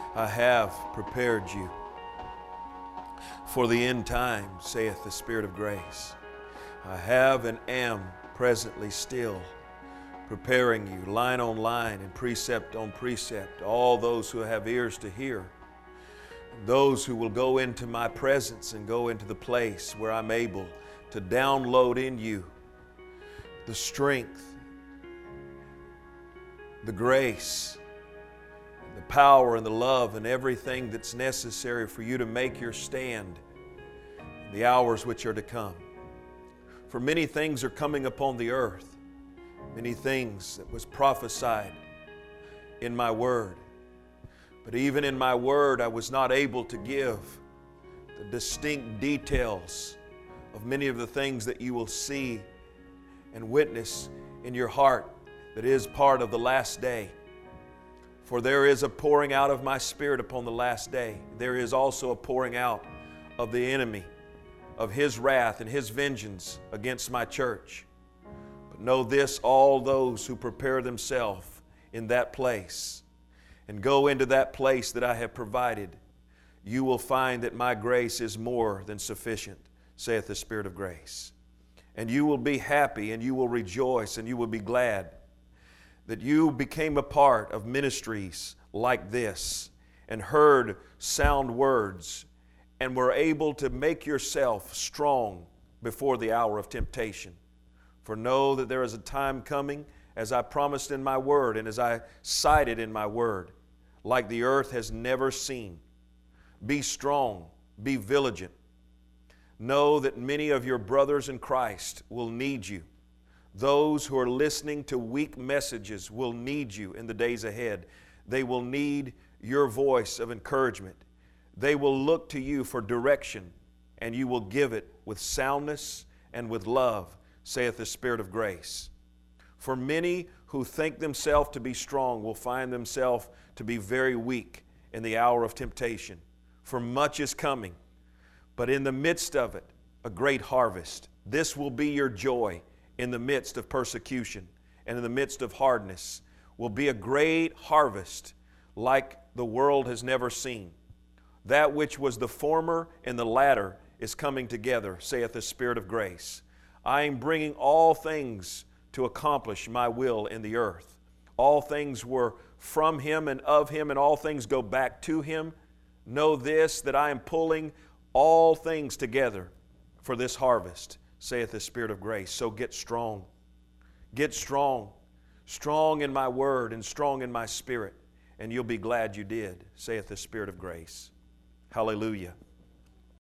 I have prepared you for the end time, saith the Spirit of grace. I have and am presently still preparing you line on line and precept on precept, all those who have ears to hear, those who will go into my presence and go into the place where I'm able to download in you the strength, the grace, the power and the love and everything that's necessary for you to make your stand in the hours which are to come. For many things are coming upon the earth, many things that was prophesied in my word. But even in my word, I was not able to give the distinct details of many of the things that you will see and witness in your heart that is part of the last day. For there is a pouring out of my Spirit upon the last day. There is also a pouring out of the enemy, of his wrath and his vengeance against my church. But know this, all those who prepare themselves in that place and go into that place that I have provided, you will find that my grace is more than sufficient, saith the Spirit of grace. And you will be happy and you will rejoice and you will be glad that you became a part of ministries like this and heard sound words and were able to make yourself strong before the hour of temptation. For know that there is a time coming, as I promised in my word and as I cited in my word, like the earth has never seen. Be strong, be vigilant. Know that many of your brothers in Christ will need you. Those who are listening to weak messages will need you in the days ahead. They will need your voice of encouragement. They will look to you for direction, and you will give it with soundness and with love, saith the Spirit of grace. For many who think themselves to be strong will find themselves to be very weak in the hour of temptation. For much is coming, but in the midst of it, a great harvest. This will be your joy. In the midst of persecution and in the midst of hardness will be a great harvest like the world has never seen. That which was the former and the latter is coming together, saith the Spirit of grace. I am bringing all things to accomplish my will in the earth. All things were from Him and of Him, and all things go back to Him. Know this, that I am pulling all things together for this harvest, saith the Spirit of grace. So get strong. Get strong. Strong in my word and strong in my spirit. And you'll be glad you did, saith the Spirit of grace. Hallelujah.